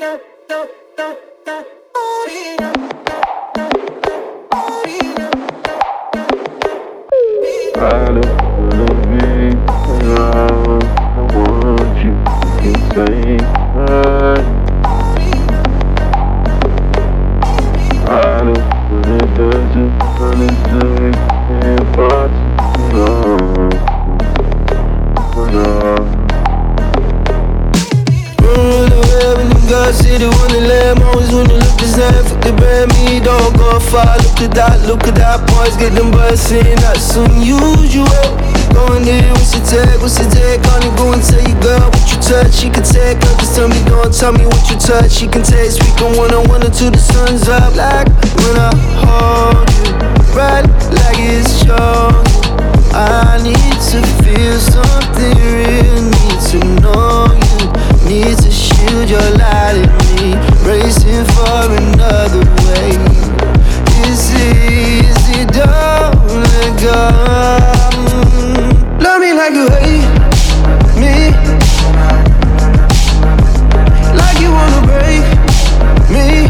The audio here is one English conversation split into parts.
I don't wanna be around. I want you to say I don't wanna touch you, wanna say if God City, Wonderland, always wanna look the same. Fuck the brand, me don't go far. Look at that, boys get them bustin'. That's unusual. Going in, what's your take? Gonna go and tell you, girl, what you touch. She can take her, just tell me, don't tell me what you touch. She can taste, we can one-on-one until the sun's up. Like when I hold you, right, like it's chosen. I need to feel something real, need to know you, need to shield your light in me, racing for another way. Is it don't let go? Love me like you hate me, like you wanna break me.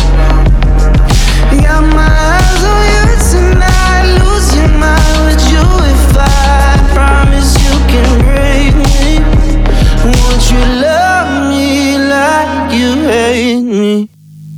Got my eyes on you tonight, lose your mind with you if I promise you can break me. Won't you love me like you hate me?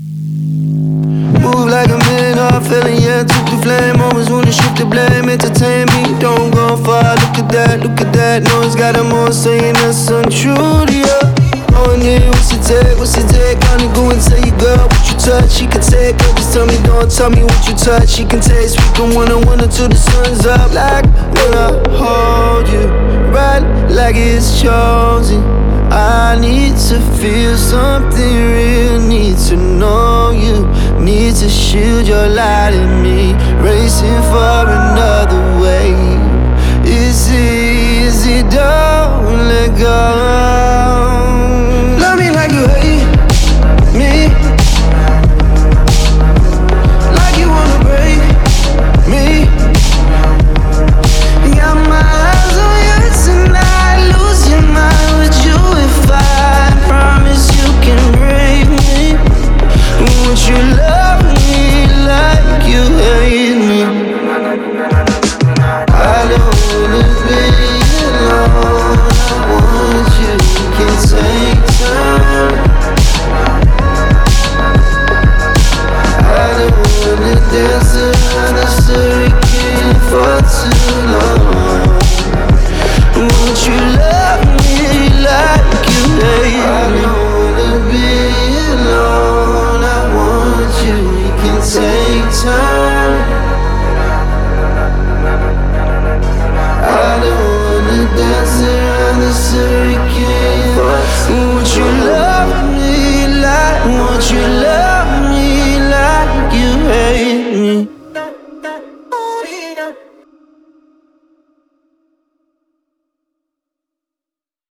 Move like a man, I'm feeling, yeah, took the flame. Always wanna shift the blame, entertain me. Don't go far, look at that. No, it's got them all saying that's untrue to you. Going in, what's your take? Gonna go and tell you, girl, what you touch. She can take her, just tell me, don't tell me what you touch. She can taste, we can one-on-one until the sun's up. Like when I hold you, right, like it's chosen. I need to feel something real, need to know you, need to shield your light in me, racing for another way. Is it don't let go?